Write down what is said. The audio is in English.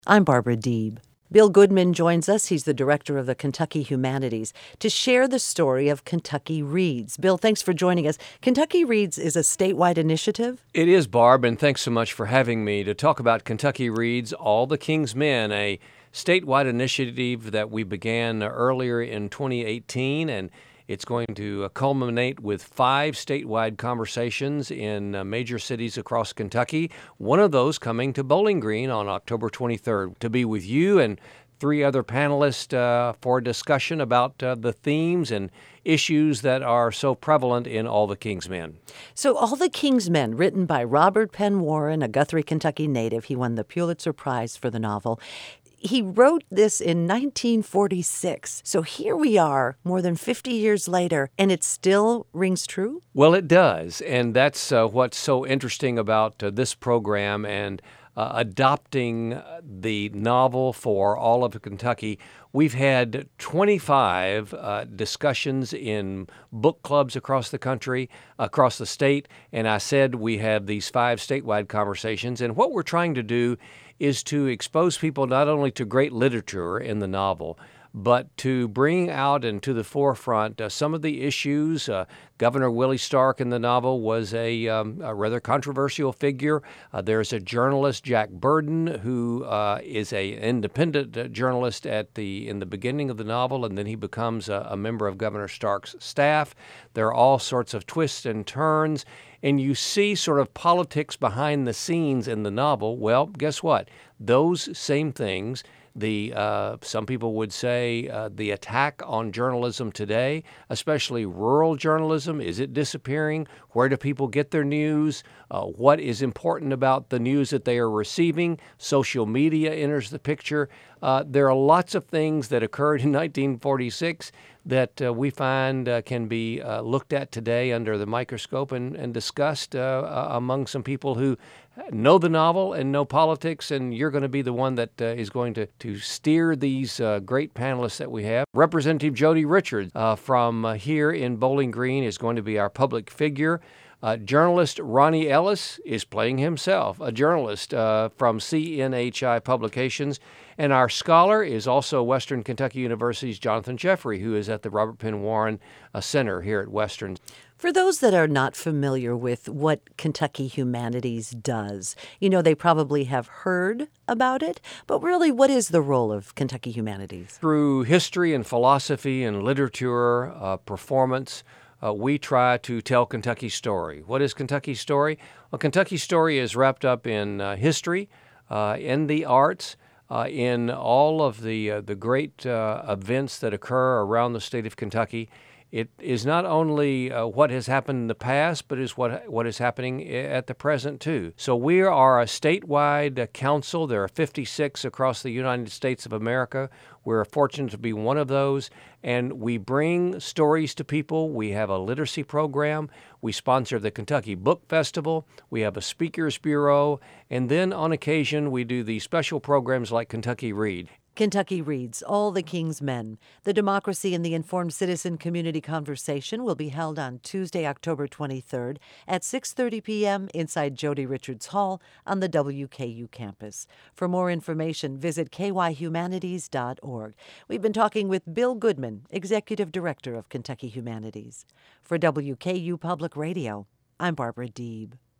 I'm Barbara Deeb. Bill Goodman joins us. He's the director of the Kentucky Humanities to share the story of Kentucky Reads. Bill, thanks for joining us. Kentucky Reads is a statewide initiative. It is, Barb, and thanks so much for having me to talk about Kentucky Reads, All the King's Men, a statewide initiative that we began earlier in 2018, and it's going to culminate with 5 statewide conversations in major cities across Kentucky, one of those coming to Bowling Green on October 23rd to be with you and 3 other panelists for a discussion about the themes and issues that are so prevalent in All the King's Men. So All the King's Men, written by Robert Penn Warren, a Guthrie, Kentucky native. He won the Pulitzer Prize for the novel. He wrote this in 1946. So here we are, more than 50 years later, and it still rings true? Well, it does, and that's what's so interesting about this program and adopting the novel for all of Kentucky. We've had 25 discussions in book clubs across the country, across the state, and I said we have these 5 statewide conversations, and what we're trying to do is to expose people not only to great literature in the novel, but to bring out and to the forefront some of the issues. Governor Willie Stark in the novel was a rather controversial figure. There's a journalist, Jack Burden, who is an independent journalist in the beginning of the novel, and then he becomes a member of Governor Stark's staff. There are all sorts of twists and turns, and you see sort of politics behind the scenes in the novel. Well, guess what? Those same things, some people would say the attack on journalism today, especially rural journalism, is it disappearing? Where do people get their news? What is important about the news that they are receiving? Social media enters the picture. There are lots of things that occurred in 1946 that we find can be looked at today under the microscope and discussed among some people who know the novel and know politics, and you're going to be the one that is going to steer these great panelists that we have. Representative Jody Richards from here in Bowling Green is going to be our public figure. Journalist Ronnie Ellis is playing himself, a journalist from CNHI Publications. And our scholar is also Western Kentucky University's Jonathan Jeffrey, who is at the Robert Penn Warren Center here at Western. For those that are not familiar with what Kentucky Humanities does, they probably have heard about it, but really, what is the role of Kentucky Humanities? Through history and philosophy and literature, performance, we try to tell Kentucky's story. What is Kentucky's story? Well, Kentucky's story is wrapped up in history, in the arts, in all of the great events that occur around the state of Kentucky. It is not only what has happened in the past, but is what is happening at the present, too. So we are a statewide council. There are 56 across the United States of America. We're fortunate to be one of those, and we bring stories to people. We have a literacy program. We sponsor the Kentucky Book Festival. We have a speakers bureau, and then on occasion we do these special programs like Kentucky Read. Kentucky Reads, All the King's Men. The Democracy and the Informed Citizen Community Conversation will be held on Tuesday, October 23rd at 6:30 p.m. inside Jody Richards Hall on the WKU campus. For more information, visit kyhumanities.org. We've been talking with Bill Goodman, Executive Director of Kentucky Humanities. For WKU Public Radio, I'm Barbara Deeb.